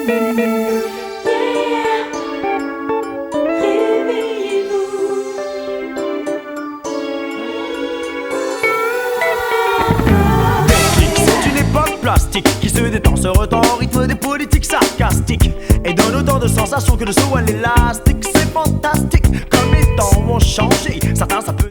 Qui se détend, se retend au rythme des politiques sarcastiques et donne autant de sensations que de saut à l'élastique. C'est fantastique comme les temps ont changé. Certains ça peut